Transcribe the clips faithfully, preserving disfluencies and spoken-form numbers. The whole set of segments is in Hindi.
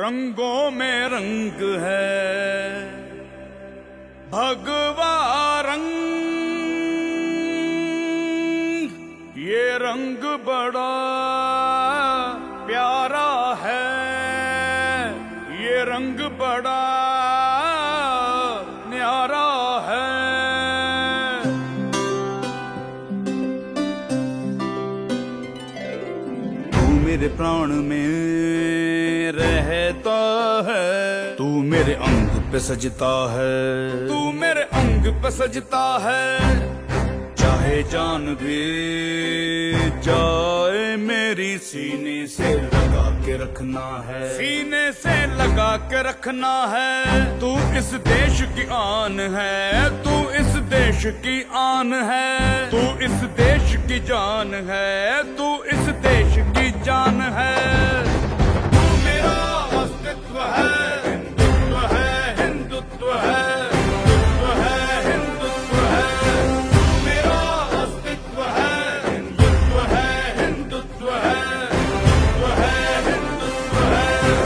रंगों में रंग है भगवा रंग, ये रंग बड़ा प्यारा है, ये रंग बड़ा न्यारा है। तू मेरे प्राण में रहता है, तू मेरे अंग पे सजता है, तू मेरे अंग पे सजता है। चाहे जान भी जाए मेरी, सीने से लगा के रखना है, सीने से लगा के रखना है। तू इस देश की आन है, तू इस देश की आन है, तू इस देश की जान है, तू इस देश की जान है। तू मेरा अस्तित्व है, हिंदुत्व है, हिंदुत्व है, हिंदुत्व है, हिंदुत्व है। तू मेरा अस्तित्व है, हिंदुत्व है, हिंदुत्व है, हिंदुत्व है, हिंदुत्व है।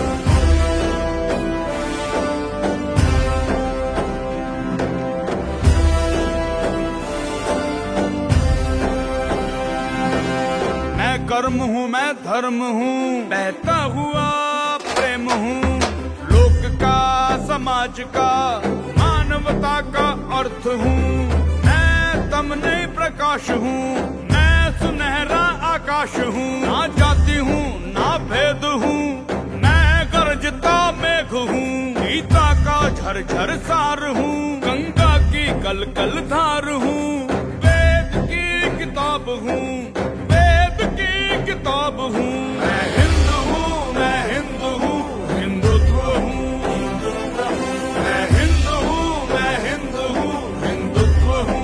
मैं कर्म हूँ, मैं धर्म हूँ, बहता हुआ प्रेम हूँ, लोक का, समाज का, मानवता का अर्थ हूँ। मैं तमने प्रकाश हूँ, मैं सुनहरा आकाश हूँ। ना जाति हूँ, ना भेद हूँ, मैं गरजता मेघ हूँ। गीता का झरझर सार हूँ, गंगा की कल कल धार हूँ। वेद की किताब हूँ, वेद की किताब हूँ। मैं हिंदू हूँ, मैं हिंदू हूँ, हिंदुत्व हूँ। मैं हिंदू हूँ, मैं हिंदू हूँ, हिंदुत्व हूँ।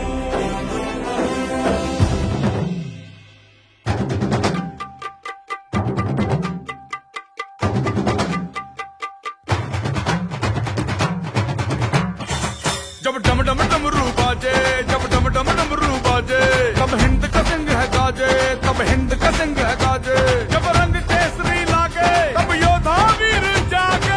जब डम डम डमरू बाजे, जब डम डम डमरू बाजे, तब हिंद का सिंह है गाजे, तब हिंद का सिंह है गाजे। जब रंग केसरी लागे, तब योद्धा वीर जागे।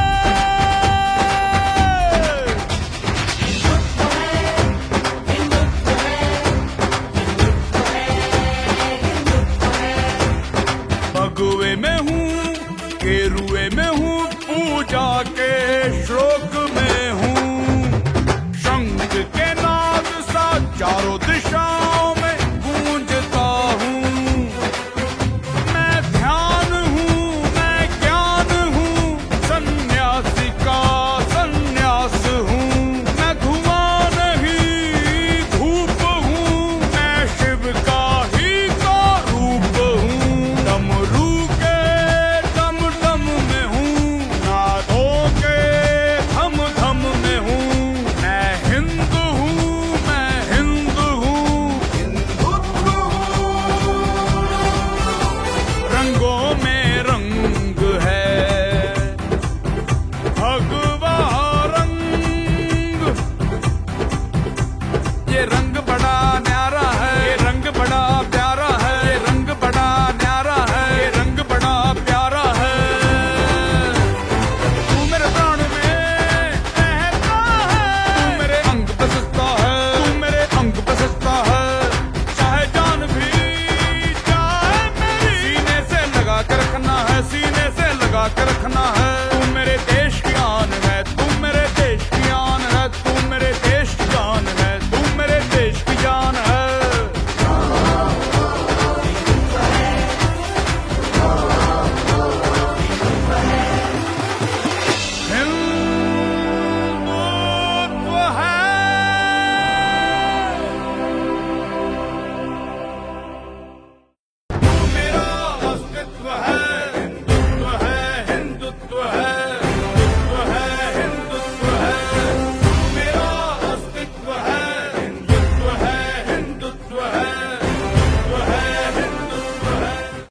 भगवे में हूँ, केरुए में हूँ, पूजा के श्लोक में हूँ। शंख के नाद सा चारों दिशाओं में गूंजता हूँ। मैं ध्यान हूँ, मैं ज्ञान हूँ, सन्यासी का सन्यास हूँ। मैं धुआं नहीं, धूप हूँ, मैं शिव का ही का रूप हूँ। डमरू के डम डम में हूँ, नादों के धम धम में हूँ। मैं हिंदू हूँ, मैं हिंदू हूँ, हिंदुत्व हूँ। रंगों में रंग है भगवा रंग, ये रंग बड़ा न्यारा है, ये रंग बड़ा प्यारा है, ये रंग बड़ा न्यारा है, ये रंग बड़ा प्यारा है। तू मेरे प्राण में रहता है, तू मेरे अंग पे सजता है, तू मेरे अंग पे सजता है। चाहे जान भी जाए मेरी, सीने से लगा के रखना है, सीने से लगा के रखना है।